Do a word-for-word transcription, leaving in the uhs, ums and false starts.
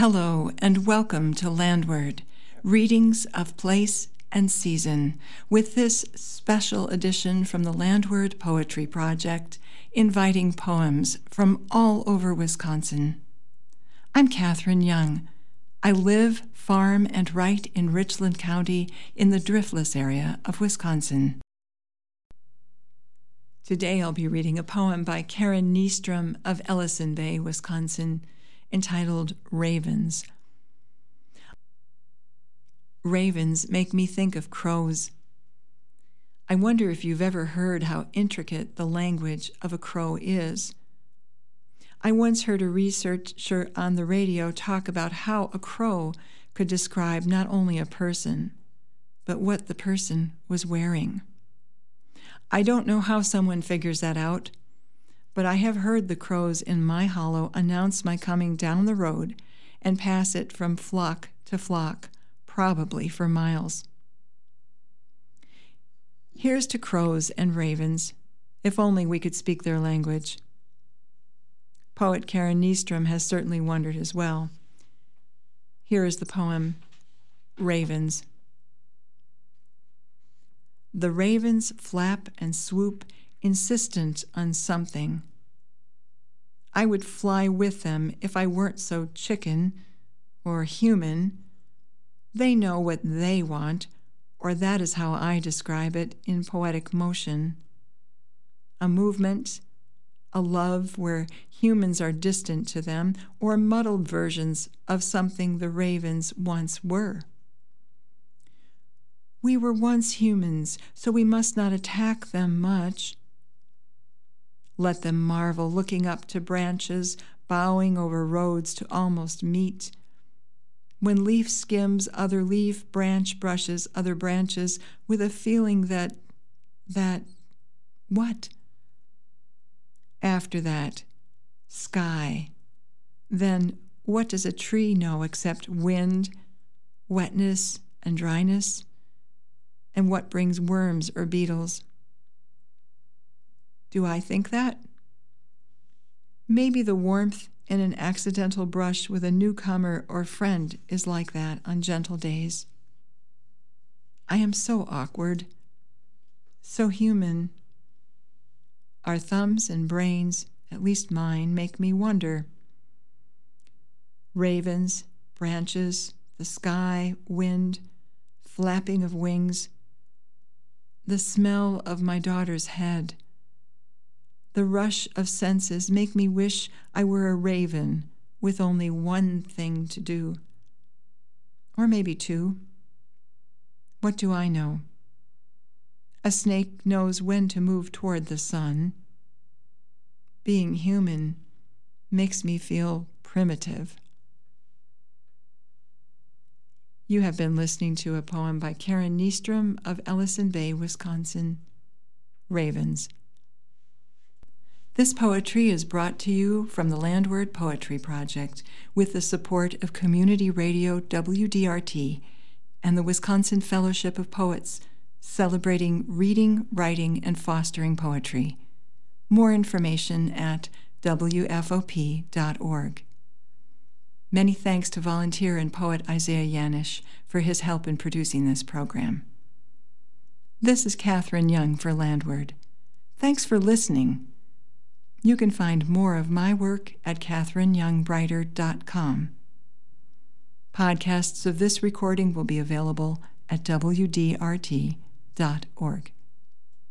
Hello and welcome to Landward, readings of place and season, with this special edition from the Landward Poetry Project, inviting poems from all over Wisconsin. I'm Catherine Young. I live, farm, and write in Richland County in the Driftless area of Wisconsin. Today I'll be reading a poem by Karen Nystrom of Ellison Bay, Wisconsin, entitled Ravens. Ravens make me think of crows. I wonder if you've ever heard how intricate the language of a crow is. I once heard a researcher on the radio talk about how a crow could describe not only a person, but what the person was wearing. I don't know how someone figures that out, but I have heard the crows in my hollow announce my coming down the road and pass it from flock to flock, probably for miles. Here's to crows and ravens, if only we could speak their language. Poet Karen Nystrom has certainly wondered as well. Here is the poem, Ravens. The ravens flap and swoop, insistent on something. I would fly with them if I weren't so chicken or human. They know what they want, or that is how I describe it in poetic motion. A movement, a love where humans are distant to them, or muddled versions of something the ravens once were. We were once humans, so we must not attack them much. Let them marvel, looking up to branches, bowing over roads to almost meet. When leaf skims other leaf, branch brushes other branches, with a feeling that, that, what? After that, sky. Then what does a tree know except wind, wetness, and dryness? And what brings worms or beetles? Do I think that? Maybe the warmth in an accidental brush with a newcomer or friend is like that on gentle days. I am so awkward, so human. Our thumbs and brains, at least mine, make me wonder. Ravens, branches, the sky, wind, flapping of wings, the smell of my daughter's head. The rush of senses make me wish I were a raven with only one thing to do. Or maybe two. What do I know? A snake knows when to move toward the sun. Being human makes me feel primitive. You have been listening to a poem by Karen Nystrom of Ellison Bay, Wisconsin. Ravens. This poetry is brought to you from the Landward Poetry Project with the support of Community Radio W D R T and the Wisconsin Fellowship of Poets, celebrating reading, writing, and fostering poetry. More information at W F O P dot org. Many thanks to volunteer and poet Isaiah Yanish for his help in producing this program. This is Catherine Young for Landward. Thanks for listening. You can find more of my work at catherine young brighter dot com. Podcasts of this recording will be available at W D R T dot org.